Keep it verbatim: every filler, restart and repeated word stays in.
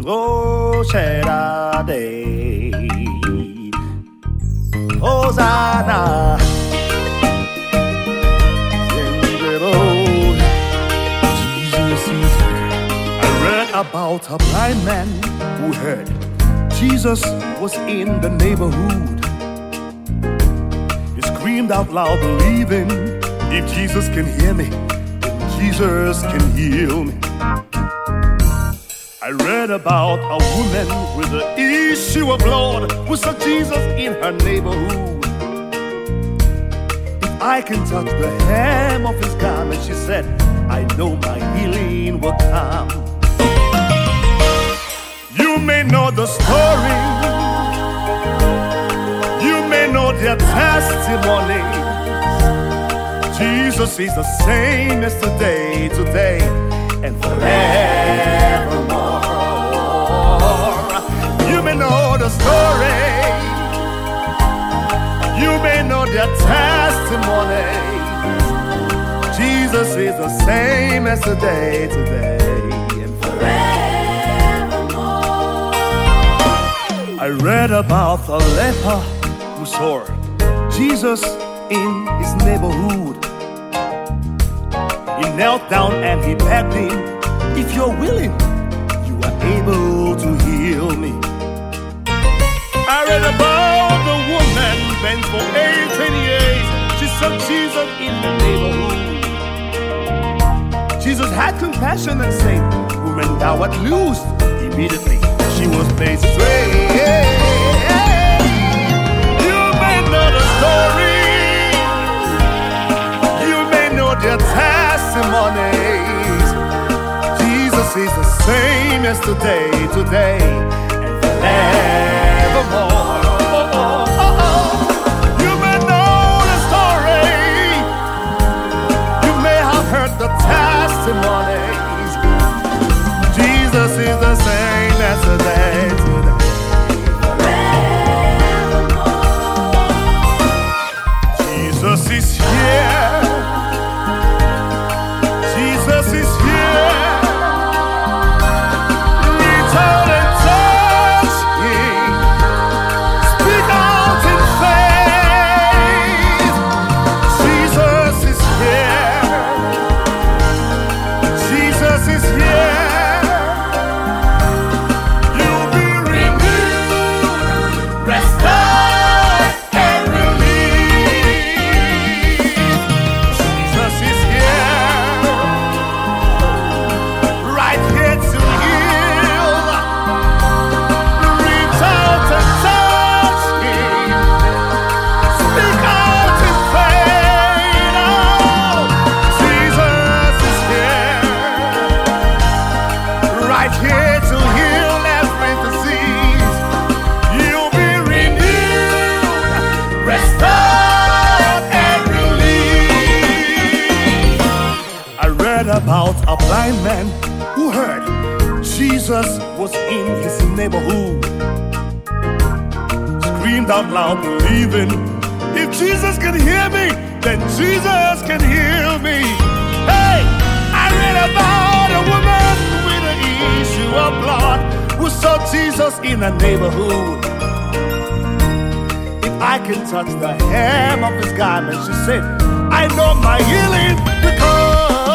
Oh, Shaddai, Hosanna. Jesus is here. I read about a blind man who heard Jesus was in the neighborhood. He screamed out loud, believing, if Jesus can hear me, then Jesus can heal me. I read about a woman with an issue of blood who saw Jesus in her neighborhood. If I can touch the hem of his garment, she said, I know my healing will come. You may know the story, you may know their testimonies. Jesus is the same yesterday, today, and forevermore. You may know the story, you may know their testimony. Jesus is the same yesterday, today, and forevermore. I read about a leper who saw Jesus in his neighborhood. He knelt down and he begged him, if you're willing, you are able to heal me. I read about the woman bent for eighteen years. She saw Jesus in the neighborhood. Jesus had compassion and said, woman, thou art loosed. Immediately she was made straight. You may know the story, you may know their testimonies. Jesus is the same yesterday, today, and forevermore. You may know the story, you may have heard the testimonies. Jesus is the same yesterday, today, forevermore. Jesus is here. Jesus is here. Reach out and touch him. Speak out in faith. Jesus is here. Jesus is here. You'll be renewed, restored, and released. Jesus is here, right here to heal. Reach out and touch him. Speak out in faith. Oh, Jesus is here, right here to heal every disease. You'll be renewed, restored, and released. I read about a blind man who heard Jesus was in his neighborhood. Screamed out loud, believing, if Jesus can hear me, then Jesus can heal me. Hey, I read about a woman with an issue of blood who saw Jesus in her neighborhood. If I can touch the hem of his garment, she said, I know my healing will come.